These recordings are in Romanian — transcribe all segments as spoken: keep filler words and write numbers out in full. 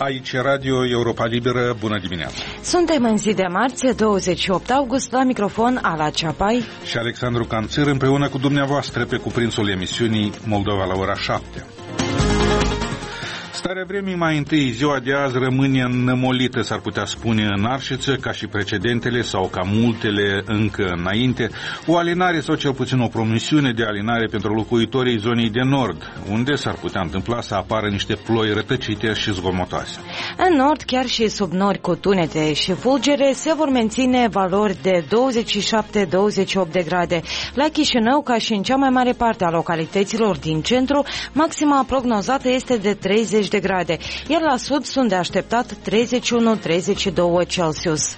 Aici Radio Europa Liberă, bună dimineața! Suntem în zi de marți, douăzeci și opt august, la microfon Ala Ceapai și Alexandru Canțir, împreună cu dumneavoastră pe cuprinsul emisiunii Moldova la ora șapte. Starea vremii mai întâi, ziua de azi rămâne înnămolită, s-ar putea spune, în Arșiță, ca și precedentele sau ca multele încă înainte, o alinare sau cel puțin o promisiune de alinare pentru locuitorii zonei de nord, unde s-ar putea întâmpla să apară niște ploi rătăcite și zgomotoase. În nord, chiar și sub nori cu tunete și fulgere, se vor menține valori de douăzeci și șapte - douăzeci și opt de grade. La Chișinău, ca și în cea mai mare parte a localităților din centru, maxima prognozată este de treizeci de grade, iar la sud sunt de așteptat treizeci și unu - treizeci și doi Celsius.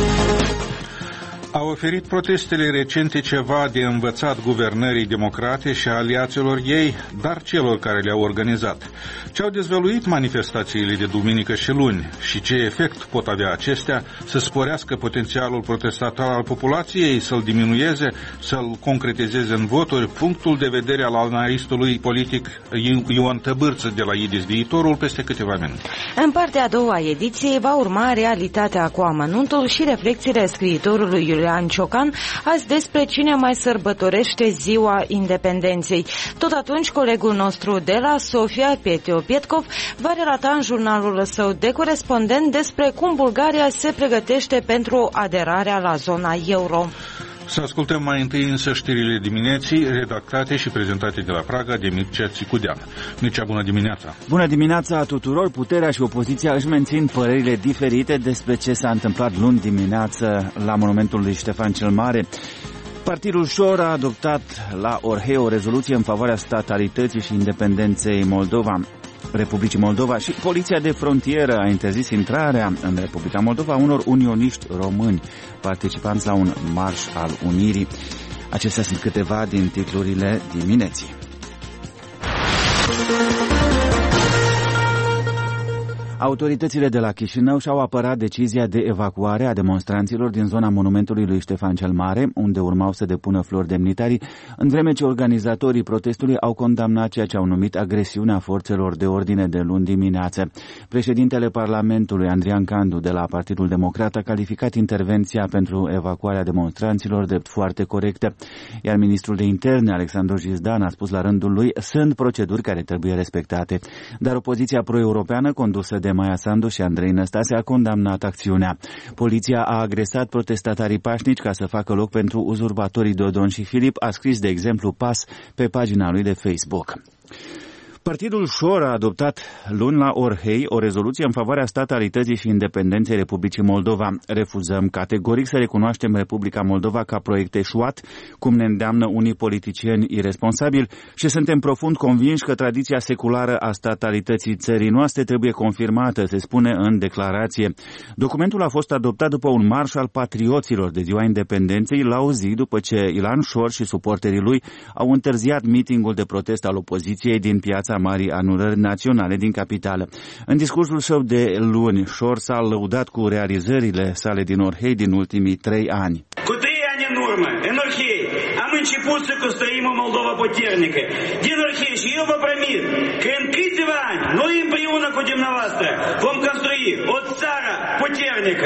Au oferit protestele recente ceva de învățat guvernării democrate și aliaților ei, dar celor care le-au organizat. Ce au dezvăluit manifestațiile de duminică și luni și ce efect pot avea acestea, să sporească potențialul protestator al populației, să-l diminueze, să-l concretizeze în voturi, punctul de vedere al analistului politic Ion Tăbârță de la I D I S Viitorul peste câteva minute. În partea a doua a ediției va urma realitatea cu amănuntul și reflexiile scriitorului Iulian Ciocan azi despre cine mai sărbătorește ziua independenței. Tot atunci, colegul nostru de la Sofia, Petio Pietkov, va relata în jurnalul său de corespondent despre cum Bulgaria se pregătește pentru aderarea la zona euro. Să ascultăm mai întâi însă știrile dimineții, redactate și prezentate de la Praga de Mircea Țicudean. Mircea, bună dimineața! Bună dimineața tuturor! Puterea și opoziția își mențin părerile diferite despre ce s-a întâmplat luni dimineață la monumentul lui Ștefan cel Mare. Partidul Șor a adoptat la Orhei o rezoluție în favoarea statalității și independenței Moldova. Republicii Moldova și Poliția de Frontieră a interzis intrarea în Republica Moldova unor unioniști români participanți la un marș al Unirii. Acestea sunt câteva din titlurile dimineții. Autoritățile de la Chișinău și-au apărat decizia de evacuare a demonstranților din zona monumentului lui Ștefan cel Mare, unde urmau să depună flori demnitarii, în vreme ce organizatorii protestului au condamnat ceea ce au numit agresiunea forțelor de ordine de luni dimineață. Președintele Parlamentului, Andrian Candu, de la Partidul Democrat, a calificat intervenția pentru evacuarea demonstranților drept foarte corectă, iar ministrul de interne, Alexandru Jizdan, a spus la rândul lui: sunt proceduri care trebuie respectate. Dar opoziția pro-europeană, condusă de Maia Sandu și Andrei Năstase, a condamnat acțiunea. Poliția a agresat protestatarii pașnici ca să facă loc pentru uzurpatorii Dodon și Filip, a scris de exemplu P A S pe pagina lui de Facebook. Partidul Șor a adoptat luni la Orhei o rezoluție în favoarea statalității și independenței Republicii Moldova. Refuzăm categoric să recunoaștem Republica Moldova ca proiect eșuat, cum ne îndeamnă unii politicieni irresponsabili, și suntem profund convinși că tradiția seculară a statalității țării noastre trebuie confirmată, se spune în declarație. Documentul a fost adoptat după un marș al patrioților de ziua independenței, la o zi după ce Ilan Șor și suporterii lui au întârziat mitingul de protest al opoziției din piața Marii Anulări Naționale din capitală. În discursul său de luni, Șor s-a lăudat cu realizările sale din Orhei din ultimii trei ani. Cu trei ani în urmă, în Orhei, am început să construim o Moldova puternică. Din Orhei, și eu vă promit că în câțiva ani, noi împreună cu dumneavoastră vom construi o țară puternică.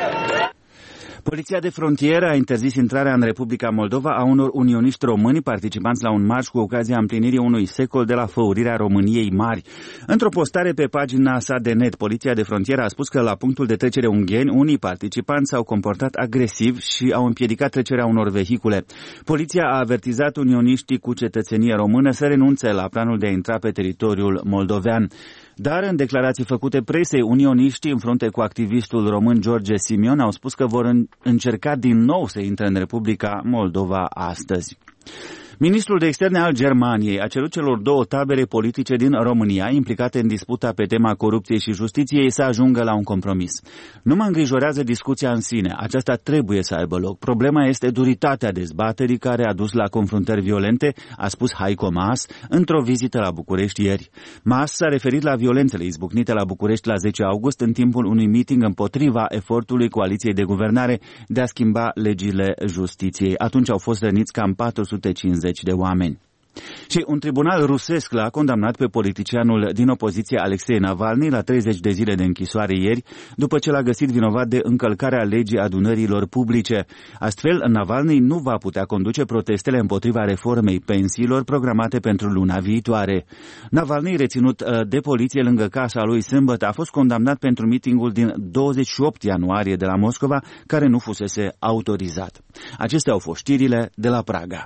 Poliția de Frontieră a interzis intrarea în Republica Moldova a unor unioniști români participanți la un marș cu ocazia împlinirii unui secol de la făurirea României Mari. Într-o postare pe pagina sa de net, Poliția de Frontieră a spus că la punctul de trecere Ungheni, unii participanți s-au comportat agresiv și au împiedicat trecerea unor vehicule. Poliția a avertizat unioniștii cu cetățenie română să renunțe la planul de a intra pe teritoriul moldovean. Dar în declarații făcute presei, unioniștii, în frunte cu activistul român George Simion, au spus că vor încerca din nou să intre în Republica Moldova astăzi. Ministrul de Externe al Germaniei a cerut celor două tabere politice din România, implicate în disputa pe tema corupției și justiției, să ajungă la un compromis. Nu mă îngrijorează discuția în sine, aceasta trebuie să aibă loc. Problema este duritatea dezbaterii care a dus la confruntări violente, a spus Heiko Maas într-o vizită la București ieri. Maas s-a referit la violențele izbucnite la București la zece august în timpul unui meeting împotriva efortului coaliției de guvernare de a schimba legile justiției. Atunci au fost răniți cam patru sute cincizeci de oameni. Și un tribunal rusesc l-a condamnat pe politicianul din opoziție Alexei Navalny la treizeci de zile de închisoare ieri, după ce l-a găsit vinovat de încălcarea legii adunărilor publice. Astfel, Navalny nu va putea conduce protestele împotriva reformei pensiilor programate pentru luna viitoare. Navalny, reținut de poliție lângă casa lui sâmbătă, a fost condamnat pentru mitingul din douăzeci și opt ianuarie de la Moscova, care nu fusese autorizat. Acestea au fost știrile de la Praga.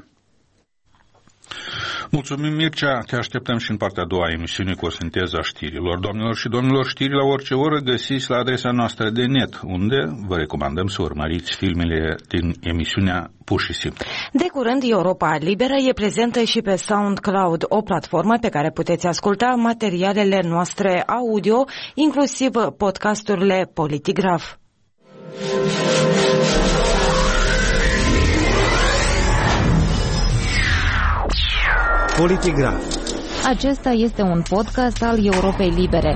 Mulțumim, Mircea. Te așteptăm și în partea a doua a emisiunii cu o sinteză a știrilor. Doamnelor și domnilor, știri la orice oră găsiți la adresa noastră de net, unde vă recomandăm să urmăriți filmele din emisiunea Pur și Simplu. De curând, Europa Liberă e prezentă și pe SoundCloud, o platformă pe care puteți asculta materialele noastre audio, inclusiv podcasturile Politigraf. Politigraf. Acesta este un podcast al Europei Libere.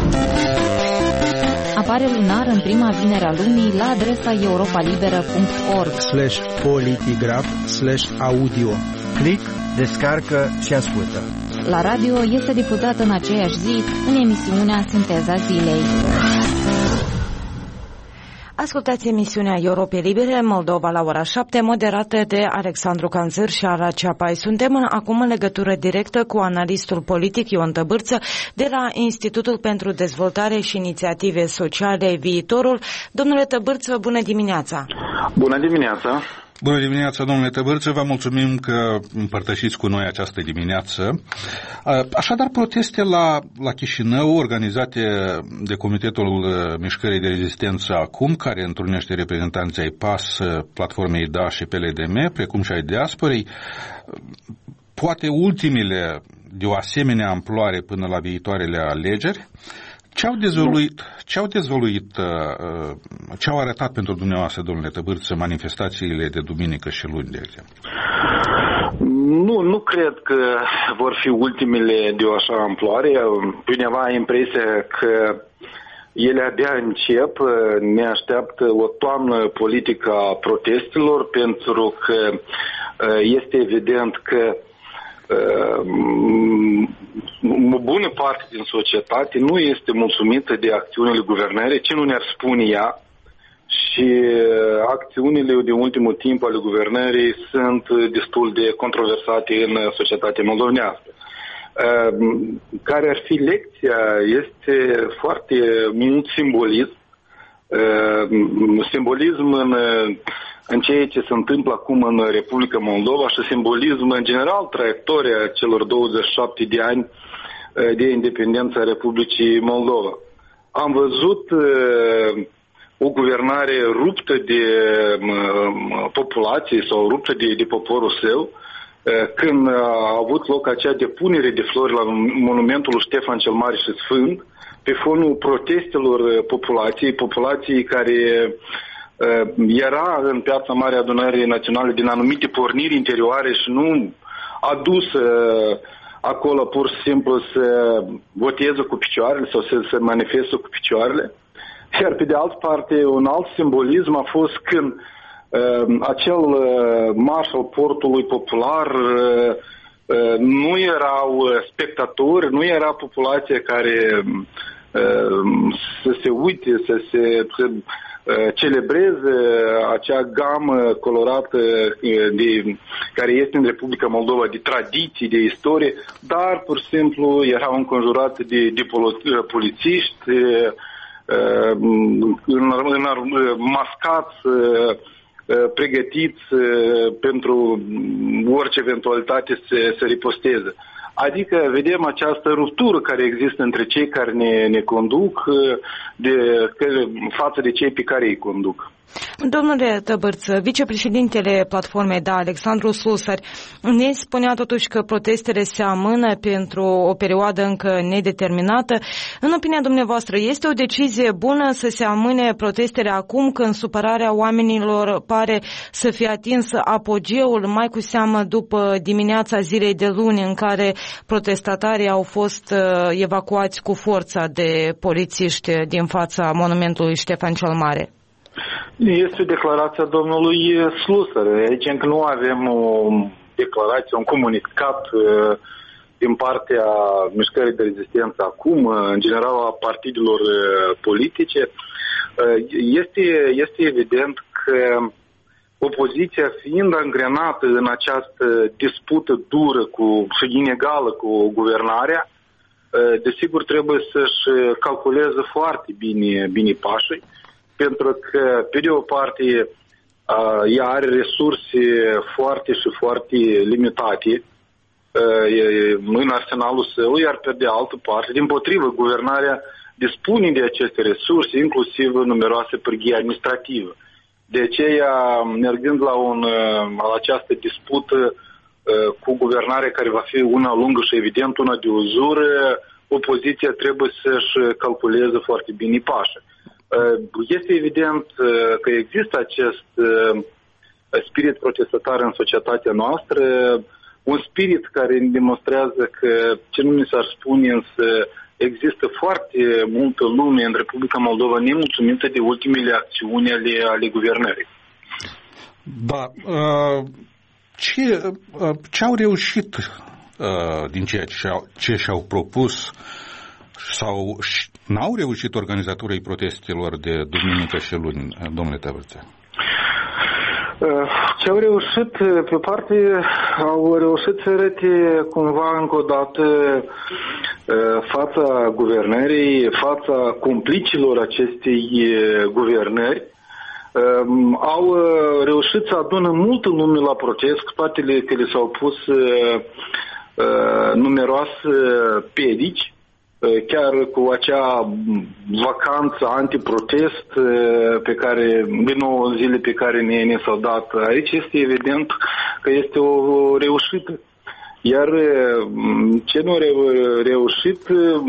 Apare lunar în prima vinere a lunii la adresa europalibera punct org slash politigraf slash audio. Click, descarcă și ascultă. La radio este difuzat în aceeași zi în emisiunea Sinteza Zilei. Ascultați emisiunea Europei Libere, Moldova la ora șapte, moderată de Alexandru Canzăr și Ara Ceapai. Suntem acum în legătură directă cu analistul politic Ion Tăbârță de la Institutul pentru Dezvoltare și Inițiative Sociale Viitorul. Domnule Tăbârță, bună dimineața! Bună dimineața! Bună dimineața, domnule Tăbârță, vă mulțumim că împărtășiți cu noi această dimineață. Așadar, proteste la, la Chișinău, organizate de Comitetul Mișcării de Rezistență Acum, care întrunește reprezentanții ai P A S, Platformei D A și P L D M, precum și ai diasporei, poate ultimele de o asemenea amploare până la viitoarele alegeri. Ce au dezvăluit, ce au dezvăluit, ce au arătat pentru dumneavoastră, domnule Tăbârță, manifestațiile de duminică și luni, de exemplu? Nu, nu cred că vor fi ultimele de o așa amploare. Undeva am impresia că ele abia încep. Ne așteaptă o toamnă politică a protestelor, pentru că este evident că o bună parte din societate nu este mulțumită de acțiunile guvernării, ce nu ne-ar spune ea, și acțiunile de ultimul timp ale guvernării sunt destul de controversate în societatea moldovenească. Care ar fi lecția? Este foarte mult simbolism, simbolism în în ceea ce se întâmplă acum în Republica Moldova și simbolism în general traiectoria celor douăzeci și șapte de ani de independență a Republicii Moldova. Am văzut o guvernare ruptă de populație sau ruptă de, de poporul său, când a avut loc acea depunere de flori la monumentul lui Ștefan cel Mare și Sfânt, pe fonul protestelor populației, populației care era în Piața Mare Adunării Naționale din anumite porniri interioare și nu a dus acolo pur și simplu să voteze cu picioarele sau să se manifeste cu picioarele. Iar pe de altă parte, un alt simbolism a fost când uh, acel uh, marș al portului popular uh, uh, nu erau spectatori, nu era populația care uh, să se uite, să se... Să, celebreze acea gamă colorată de, care este în Republica Moldova de tradiții, de istorie, dar pur și simplu erau înconjurate de, de polițiști în, în, mascați, pregătiți pentru orice eventualitate să, să riposteze. Adică vedem această ruptură care există între cei care ne, ne conduc de, față de cei pe care îi conduc. Domnule Tăbârță, vicepreședintele Platformei D A, Alexandru Slusari, ne spunea totuși că protestele se amână pentru o perioadă încă nedeterminată. În opinia dumneavoastră, este o decizie bună să se amâne protestele acum, când supărarea oamenilor pare să fie atinsă apogeul, mai cu seamă după dimineața zilei de luni, în care protestatarii au fost evacuați cu forța de polițiști din fața monumentului Ștefan cel Mare? Este declarația domnului Slusar. Aici încă nu avem o declarație, un comunicat din partea mișcării de rezistență acum, în general a partidelor politice. Este, este evident că opoziția, fiind angrenată în această dispută dură cu, și inegală cu guvernarea, desigur trebuie să-și calculeze foarte bine, bine pașii, pentru că, pe de o parte, ea are resurse foarte și foarte limitate în arsenalul său, iar pe de altă parte, dimpotrivă, guvernarea dispune de aceste resurse, inclusiv numeroase pârghii administrative. De aceea, mergând la, un, la această dispută cu guvernarea care va fi una lungă și evident una de uzură, opoziția trebuie să-și calculeze foarte bine pașii. Este evident că există acest spirit protestatar în societatea noastră, un spirit care ne demonstrează că, ce nu mi s-ar spune, însă există foarte multă lume în Republica Moldova nemulțumită de ultimele acțiuni ale, ale guvernării. Da. Ce, ce au reușit din ceea ce și-au, ce și-au propus sau n-au reușit organizatorii protestelor de duminică și luni, domnule Tăvărțea? Ce au reușit, pe parte, au reușit să arate cumva încă o dată fața guvernării, fața complicilor acestei guvernări. Au reușit să adună multă lume la protest, cu toate că le s-au pus numeroase piedici, chiar cu acea vacanță antiprotest pe care, de nouă zile pe care ne, ne s-au dat aici, este evident că este o reușită. Iar ce nu a reușit,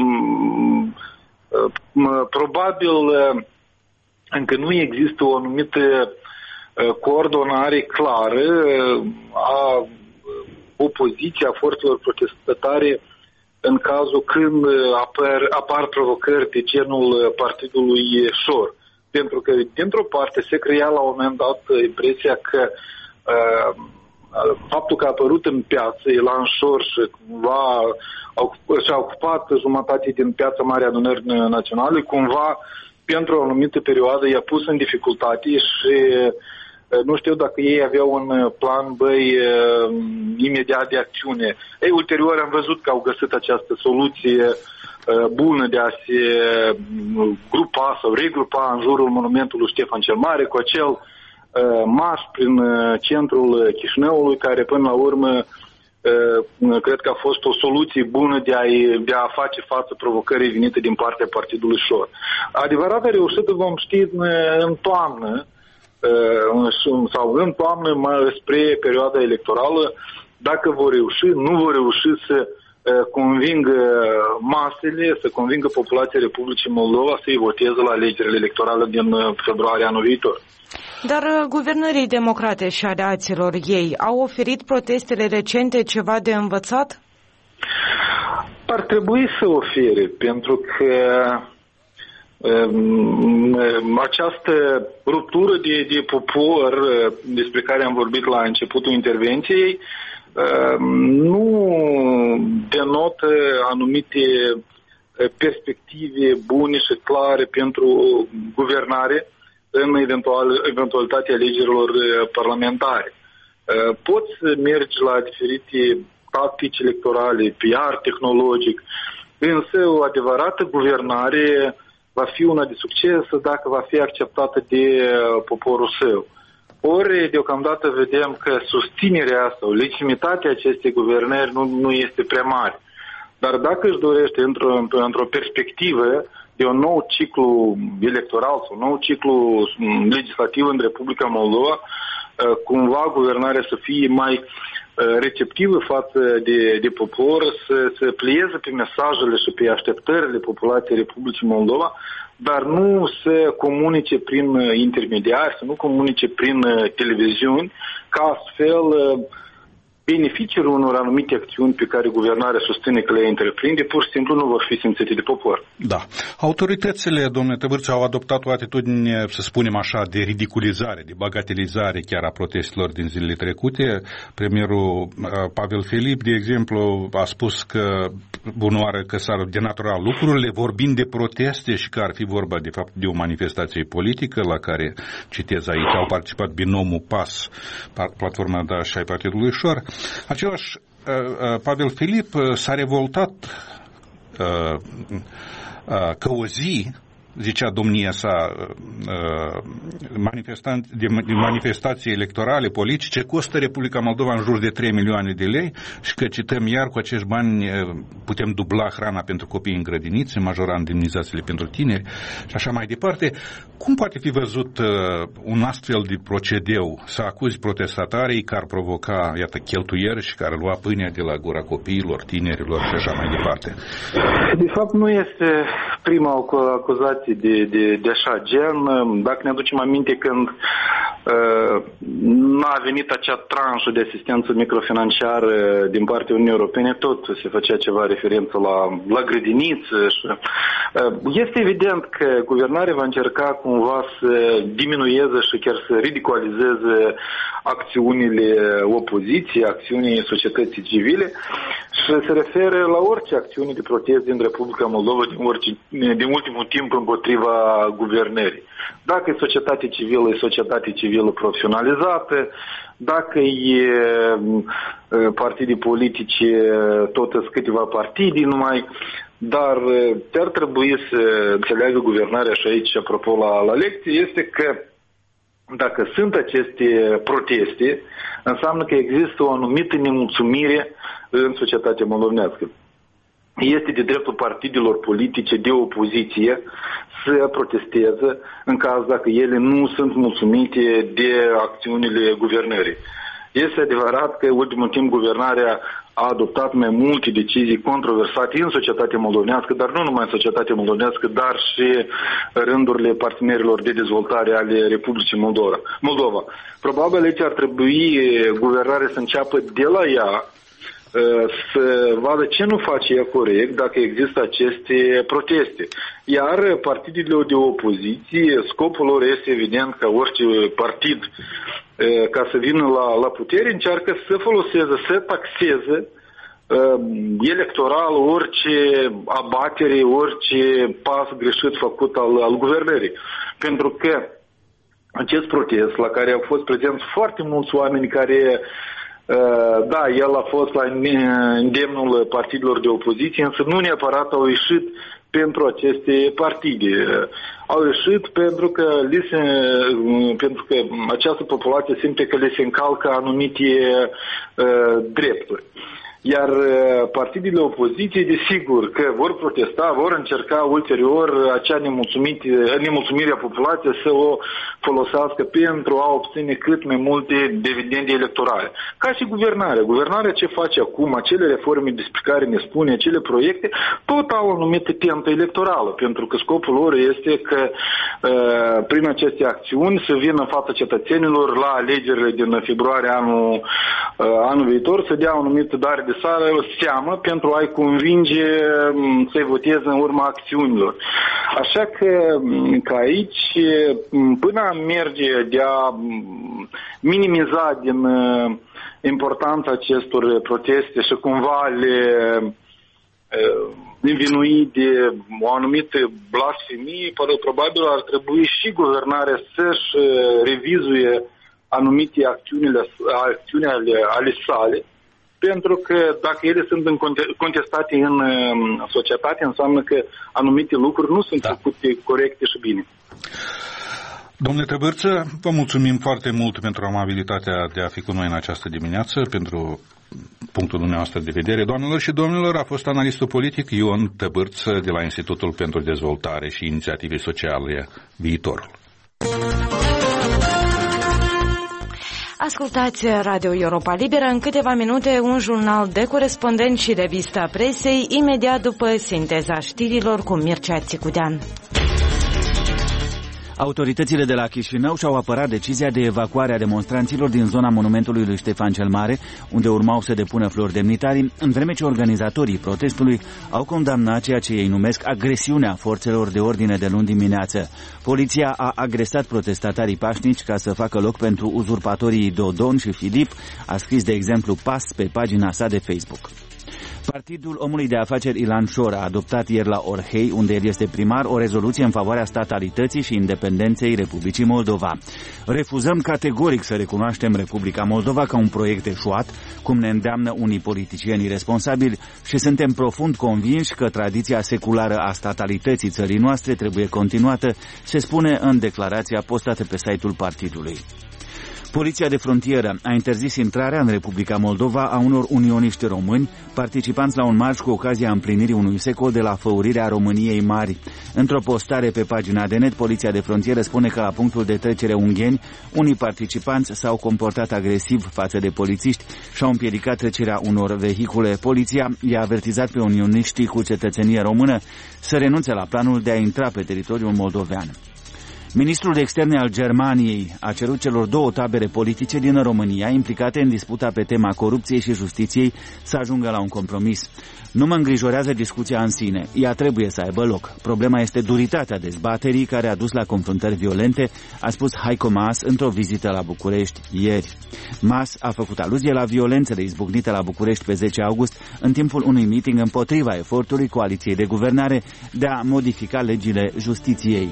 probabil încă nu există o anumită coordonare clară a opoziției, a forțelor protestatare în cazul când apar, apar provocări de genul partidului Șor. Pentru că, dintr-o parte, se crea la un moment dat impresia că uh, faptul că a apărut în piață Elan Șor și cumva și-a ocupat jumătate din piața Marii Adunări Naționale, cumva, pentru o anumită perioadă, i-a pus în dificultate și nu știu dacă ei aveau un plan băi imediat de acțiune. Ei, ulterior am văzut că au găsit această soluție bună de a se grupa sau regrupa în jurul monumentului Ștefan cel Mare cu acel marș prin centrul Chișinăului, care până la urmă cred că a fost o soluție bună de a, de a face față provocării venite din partea partidului Șor. Adevărata reușită vom ști în, în toamnă, sau în toamnă mai spre perioada electorală, dacă vor reuși, nu vor reuși să convingă masele, să convingă populația Republicii Moldova să-i voteze la alegerile electorale din februarie anul viitor. Dar guvernării democrate și aliaților ei au oferit protestele recente ceva de învățat? Ar trebui să ofere, pentru că um, această ruptură de, de popor despre care am vorbit la începutul intervenției nu denotă anumite perspective bune și clare pentru guvernare în eventual, eventualitatea alegerilor parlamentare. Poți să mergi la diferite tactici electorale, P R tehnologic, însă o adevărată guvernare va fi una de succes dacă va fi acceptată de poporul său. Ori, deocamdată vedem că susținerea sau legitimitatea acestei guvernări nu, nu este prea mare. Dar dacă își dorește într-o, într-o perspectivă de un nou ciclu electoral sau un nou ciclu legislativ în Republica Moldova, cumva guvernarea să fie mai receptivă față de, de popor, să se plieze pe mesajele și pe așteptările populației Republicii Moldova, dar nu să comunice prin intermediari, să nu comunice prin televiziuni, ca astfel beneficiile unor anumite acțiuni pe care guvernarea susține că le întreprinde, pur și simplu nu vor fi simțite de popor. Da. Autoritățile, domnule Tăbârță, au adoptat o atitudine, să spunem așa, de ridiculizare, de bagatelizare chiar a protestelor din zilele trecute. Premierul Pavel Filip, de exemplu, a spus că bunoară că s-ar denatura lucrurile, vorbind de proteste și că ar fi vorba, de fapt, de o manifestație politică la care, citez aici, au participat binomul P A S, Platforma Da și ai Partidului Ușor. Același Pavel Filip s-a revoltat că o zi, zicea domnia sa, de manifestații electorale, politice, costă Republica Moldova în jur de trei milioane de lei și că, cităm iar, cu acești bani putem dubla hrana pentru copii în grădinițe, majora indemnizațiile pentru tineri și așa mai departe. Cum poate fi văzut un astfel de procedeu, să acuzi protestatarii care ar provoca, iată, cheltuieri și care lua pâinea de la gura copiilor, tinerilor și așa mai departe? De fapt, nu este prima acuzație de, de, de așa gen. Dacă ne aducem aminte când uh, n-a venit acea tranșă de asistență microfinanciară din partea Uniunii Europene, tot se făcea ceva referență la, la grădiniță. Și, uh, este evident că guvernarea va încerca cumva să diminueze și chiar să ridiculizeze acțiunile opoziției, acțiunii societății civile și se referă la orice acțiune de protest din Republica Moldova din, orice, din ultimul timp împotriva guvernării. Dacă e societate civilă, e societate civilă profesionalizată, dacă e partide politice, tot sunt câteva partide numai, dar ce ar trebui să înțeleagă guvernarea și aici, apropo la, la lecție, este că dacă sunt aceste proteste, înseamnă că există o anumită nemulțumire în societatea moldovenească. Este de dreptul partidelor politice de opoziție să protesteze în caz dacă ele nu sunt mulțumite de acțiunile guvernării. Este adevărat că în ultimul timp guvernarea a adoptat mai multe decizii controversate în societatea moldovenească, dar nu numai în societatea moldovenească, dar și rândurile partenerilor de dezvoltare ale Republicii Moldova. Moldova. Probabil aici ar trebui guvernarea să înceapă de la ea să vadă ce nu face ea corect dacă există aceste proteste. Iar partidele de opoziție, scopul lor este evident ca orice partid ca să vină la, la putere, încearcă să foloseze, să taxeze uh, electoral orice abatere, orice pas greșit făcut al, al guvernării. Pentru că acest protest la care au fost prezenți foarte mulți oameni care Uh, da, el a fost la îndemnul partidelor de opoziție, însă nu neapărat au ieșit pentru aceste partide. Au ieșit pentru că, li se, pentru că această populație simte că le se încalcă anumite uh, drepturi. Iar partidele opoziției, desigur, că vor protesta, vor încerca ulterior acea nemulțumire a populației să o folosească pentru a obține cât mai multe dividende electorale. Ca și guvernarea. Guvernarea ce face acum, acele reforme despre care ne spune, acele proiecte, tot au o anumită tentă electorală, pentru că scopul lor este că prin aceste acțiuni să vină în fața cetățenilor la alegerile din februarie anul, anul viitor, să dea o anumită dare de seamă pentru a-i convinge să-i voteze în urma acțiunilor. Așa că, că aici, până a merge de a minimiza din importanța acestor proteste și cumva le învinui de o anumită blasfemie, probabil ar trebui și guvernarea să-și revizuie anumite acțiunile, acțiuni ale, ale sale, pentru că dacă ele sunt contestate în societate, înseamnă că anumite lucruri nu sunt da. făcute corecte și bine. Domnule Tăbârță, vă mulțumim foarte mult pentru amabilitatea de a fi cu noi în această dimineață, pentru punctul dumneavoastră de vedere. Doamnelor și domnilor, a fost analistul politic Ion Tăbârță de la Institutul pentru Dezvoltare și Inițiative Sociale Viitorul. Ascultați Radio Europa Liberă, în câteva minute un jurnal de corespondent și revista presei, imediat după sinteza știrilor cu Mircea Țicudean. Autoritățile de la Chișinău și-au apărat decizia de evacuare a demonstranților din zona monumentului lui Ștefan cel Mare, unde urmau să depună flori demnitarii, în vreme ce organizatorii protestului au condamnat ceea ce ei numesc agresiunea forțelor de ordine de luni dimineață. Poliția a agresat protestatarii pașnici ca să facă loc pentru uzurpatorii Dodon și Filip, a scris de exemplu P A S pe pagina sa de Facebook. Partidul omului de afaceri Ilan Șor a adoptat ieri la Orhei, unde el este primar, o rezoluție în favoarea statalității și independenței Republicii Moldova. Refuzăm categoric să recunoaștem Republica Moldova ca un proiect eșuat, cum ne îndeamnă unii politicieni responsabili, și suntem profund convinși că tradiția seculară a statalității țării noastre trebuie continuată, se spune în declarația postată pe site-ul partidului. Poliția de frontieră a interzis intrarea în Republica Moldova a unor unioniști români, participanți la un marș cu ocazia împlinirii unui secol de la făurirea României Mari. Într-o postare pe pagina de net, Poliția de frontieră spune că la punctul de trecere Ungheni, unii participanți s-au comportat agresiv față de polițiști și au împiedicat trecerea unor vehicule. Poliția i-a avertizat pe unioniștii cu cetățenie română să renunțe la planul de a intra pe teritoriul moldovean. Ministrul de Externe al Germaniei a cerut celor două tabere politice din România implicate în disputa pe tema corupției și justiției să ajungă la un compromis. Nu mă îngrijorează discuția în sine, ea trebuie să aibă loc. Problema este duritatea dezbaterii care a dus la confruntări violente, a spus Heiko Maas într-o vizită la București ieri. Maas a făcut aluzie la violențele izbucnite la București pe zece august în timpul unui meeting împotriva efortului coaliției de guvernare de a modifica legile justiției.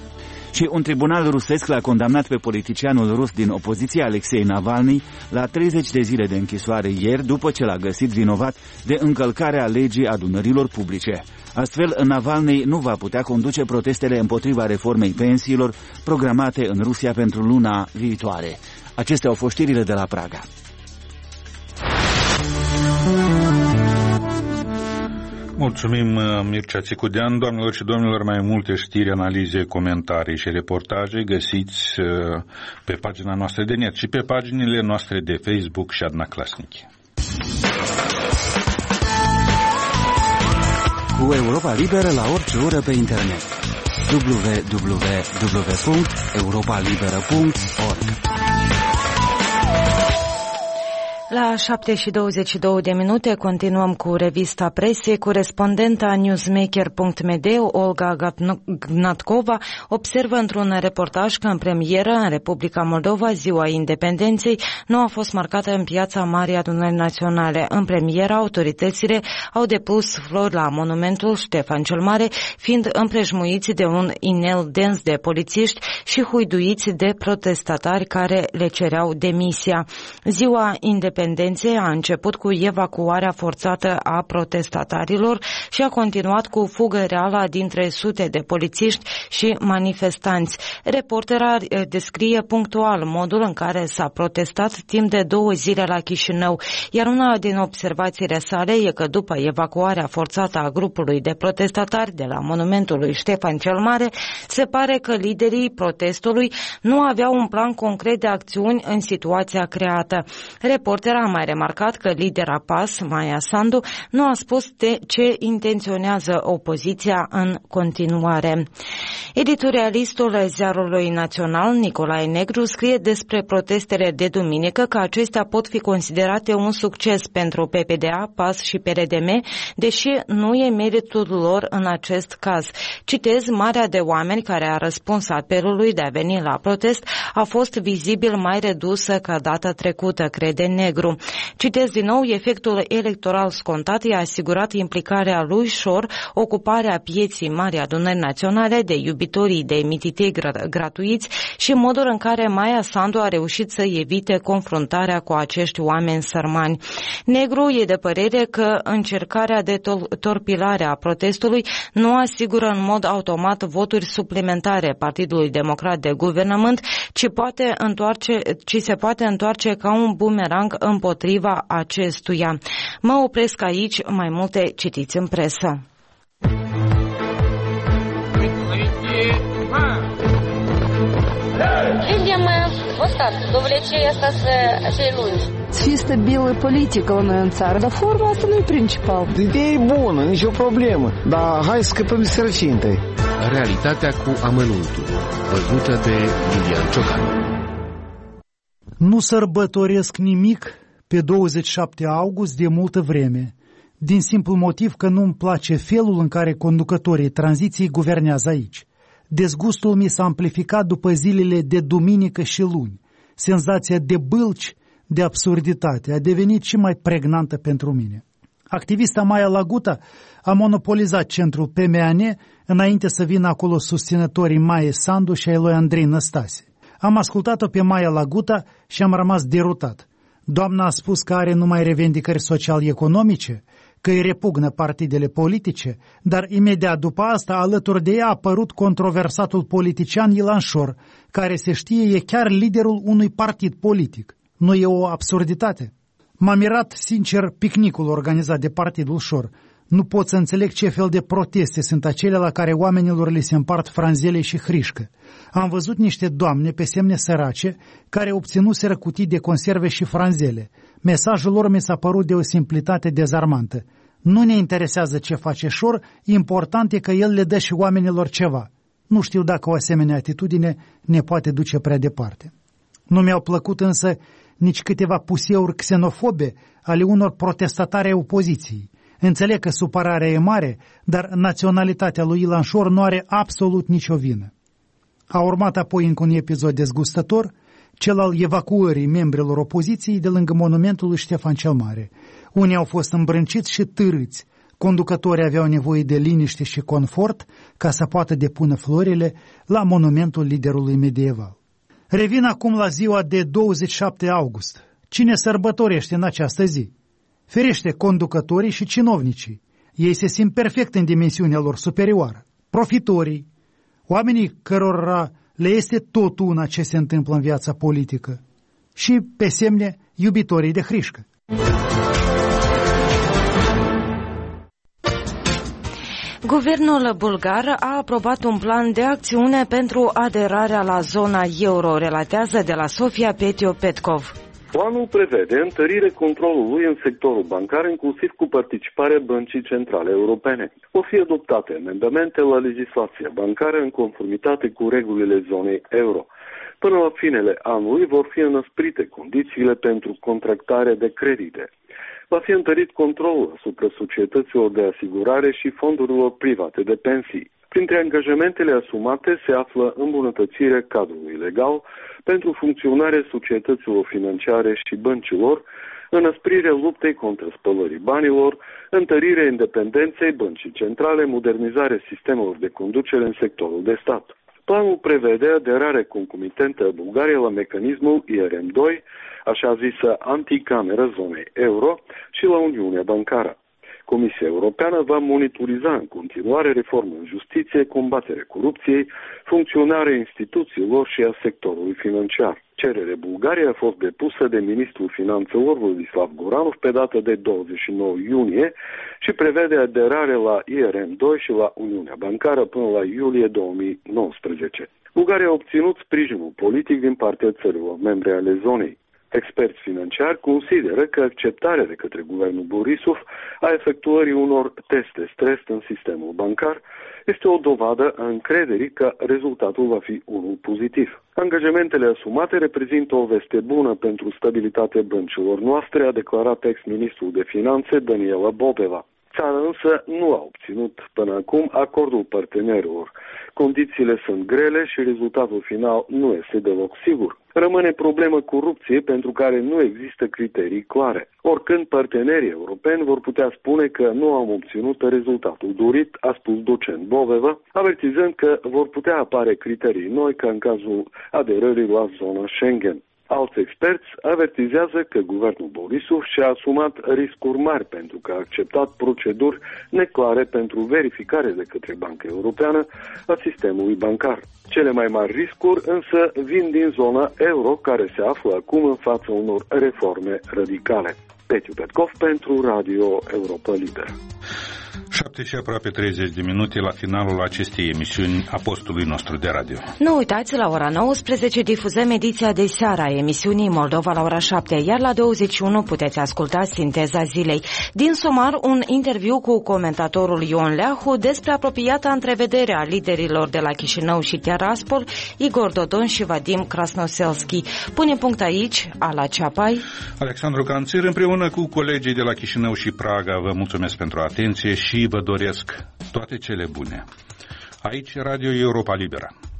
Și un tribunal rusesc l-a condamnat pe politicianul rus din opoziție, Alexei Navalny, la treizeci de zile de închisoare ieri, după ce l-a găsit vinovat de încălcarea legii adunărilor publice. Astfel, Navalny nu va putea conduce protestele împotriva reformei pensiilor programate în Rusia pentru luna viitoare. Acestea au fost știrile de la Praga. Mulțumim, Mircea Țicudean. Doamnelor și domnilor, mai multe știri, analize, comentarii și reportaje găsiți pe pagina noastră de net și pe paginile noastre de Facebook și Adnaclasnic. Cu Europa Liberă la orice oră pe internet. w w w punct europa liberă punct org. La șapte și douăzeci și două de minute continuăm cu revista presei. Corespondenta newsmaker punct m d, Olga Gnatkova, observă într-un reportaj că în premieră în Republica Moldova Ziua Independenței nu a fost marcată în piața Marii Adunări Naționale. În premieră, autoritățile au depus flori la monumentul Ștefan cel Mare, fiind împrejmuiți de un inel dens de polițiști și huiduiți de protestatari care le cereau demisia. Ziua Independenței a început cu evacuarea forțată a protestatarilor și a continuat cu fugă reală dintre sute de polițiști și manifestanți. Reportera descrie punctual modul în care s-a protestat timp de două zile la Chișinău, iar una din observațiile sale e că după evacuarea forțată a grupului de protestatari de la monumentul lui Ștefan cel Mare, se pare că liderii protestului nu aveau un plan concret de acțiuni în situația creată. Reportera a mai remarcat că lidera P A S, Maia Sandu, nu a spus de ce intenționează opoziția în continuare. Editorialistul Ziarului Național, Nicolae Negru, scrie despre protestele de duminică că acestea pot fi considerate un succes pentru P P D A, P A S și P R D M, deși nu e meritul lor în acest caz. Citez, marea de oameni care a răspuns apelului de a veni la protest a fost vizibil mai redusă ca data trecută, crede Negru. Citez din nou, efectul electoral scontat i-a asigurat implicarea lui Șor, ocuparea pieții Marii Adunări Naționale de iubitorii de mititei gratuiți și modul în care Maia Sandu a reușit să evite confruntarea cu acești oameni sărmani. Negru e de părere că încercarea de torpilare a protestului nu asigură în mod automat voturi suplimentare Partidului Democrat de Guvernământ, ci, poate întoarce, ci se poate întoarce ca un bumerang împotriva acestuia. Mă opresc aici, mai multe citiți în presă. Видим вот так, до влечения со lungi. să fie stabilă politică la noi în țară, dar forma asta nu e principal. Ideea e bună, nicio problemă, dar hai să scăpăm de sărăcie întâi. Realitatea cu amănuntul, văzută de Iulian Ciocan. Nu sărbătoresc nimic pe douăzeci și șapte august de multă vreme, din simplu motiv că nu-mi place felul în care conducătorii tranziției guvernează aici. Dezgustul mi s-a amplificat după zilele de duminică și luni. Senzația de bâlci, de absurditate a devenit și mai pregnantă pentru mine. Activista Maia Laguta a monopolizat centrul P M A N înainte să vină acolo susținătorii Maie Sandu și ai lui Andrei Năstase. Am ascultat-o pe Maia Laguta și am rămas derutat. Doamna a spus că are numai revendicări social-economice, că îi repugnă partidele politice, dar imediat după asta, alături de ea a apărut controversatul politician Ilan Șor, care se știe e chiar liderul unui partid politic. Nu e o absurditate? M-a mirat sincer picnicul organizat de partidul Șor. Nu pot să înțeleg ce fel de proteste sunt acelea la care oamenilor li se împart franzele și hrișcă. Am văzut niște doamne pe semne sărace care obținuseră cutii de conserve și franzele. Mesajul lor mi s-a părut de o simplitate dezarmantă. Nu ne interesează ce face Șor, important e că el le dă și oamenilor ceva. Nu știu dacă o asemenea atitudine ne poate duce prea departe. Nu mi-au plăcut însă nici câteva puseuri xenofobe ale unor protestatari ai opoziției. Înțeleg că supărarea e mare, dar naționalitatea lui Ilan Șor nu are absolut nicio vină. A urmat apoi încă un episod dezgustător, cel al evacuării membrilor opoziției de lângă monumentul lui Ștefan cel Mare. Unii au fost îmbrânciți și târâți. Conducătorii aveau nevoie de liniște și confort ca să poată depune florile la monumentul liderului medieval. Revin acum la ziua de douăzeci și șapte august. Cine sărbătorește în această zi? Ferește conducătorii și cinovnicii. Ei se simt perfect în dimensiunea lor superioară. Profitorii, oamenii cărora le este tot una ce se întâmplă în viața politică. Și, pe semne, iubitorii de hrișcă. Guvernul bulgar a aprobat un plan de acțiune pentru aderarea la zona euro, relatează de la Sofia Petio Petkov. Planul prevede întărire controlului în sectorul bancar, inclusiv cu participarea Băncii Centrale Europene. O fi adoptate amendamente la legislația bancară în conformitate cu regulile zonei euro. Până la finele anului vor fi înăsprite condițiile pentru contractarea de credite. Va fi întărit controlul asupra societăților de asigurare și fondurilor private de pensii. Printre angajamentele asumate se află îmbunătățirea cadrului legal pentru funcționarea societăților financiare și băncilor, înăsprirea luptei contra spălării banilor, întărirea independenței Băncii Centrale, modernizarea sistemelor de conducere în sectorul de stat. Planul prevede aderarea concomitentă a Bulgariei la mecanismul I R M doi, așa zisă anticameră zonei euro, și la Uniunea Bancară. Comisia Europeană va monitoriza în continuare reforma în justiție, combaterea corupției, funcționarea instituțiilor și a sectorului financiar. Cererea Bulgariei a fost depusă de ministrul finanțelor Vladislav Goranov pe data de douăzeci și nouă iunie și prevede aderare la I R M doi și la Uniunea Bancară până la iulie două mii nouăsprezece. Bulgaria a obținut sprijinul politic din partea țărilor membre ale zonei. Experți financiari consideră că acceptarea de către guvernul Borisov a efectuării unor teste stres în sistemul bancar este o dovadă a încrederii că rezultatul va fi unul pozitiv. Angajamentele asumate reprezintă o veste bună pentru stabilitatea băncilor noastre, a declarat ex-ministrul de Finanțe Daniela Bobeva. Țara însă nu a obținut până acum acordul partenerilor. Condițiile sunt grele și rezultatul final nu este deloc sigur. Rămâne problema corupției pentru care nu există criterii clare. Oricând partenerii europeni vor putea spune că nu am obținut rezultatul dorit, a spus docent Bobeva, avertizând că vor putea apare criterii noi ca în cazul aderării la zona Schengen. Alți experți avertizează că guvernul Borisov și-a asumat riscuri mari pentru că a acceptat proceduri neclare pentru verificare de către Banca Europeană a sistemului bancar. Cele mai mari riscuri însă vin din zona euro, care se află acum în fața unor reforme radicale. Petiu Petkov pentru Radio Europa Liberă. șapte și aproape treizeci de minute la finalul acestei emisiuni a postului nostru de radio. Nu uitați, la ora nouăsprezece difuzăm ediția de seară a emisiunii Moldova la ora șapte, iar la douăzeci și unu puteți asculta Sinteza zilei. Din Somar, un interviu cu comentatorul Ion Leahu despre apropiata întrevedere a liderilor de la Chișinău și Tiraspol, Igor Dodon și Vadim Krasnoselski. Punem punct aici, Ala Ceapai, Alexandru Canțir, împreună cu colegii de la Chișinău și Praga, vă mulțumesc pentru atenție și vă doresc toate cele bune. Aici Radio Europa Liberă.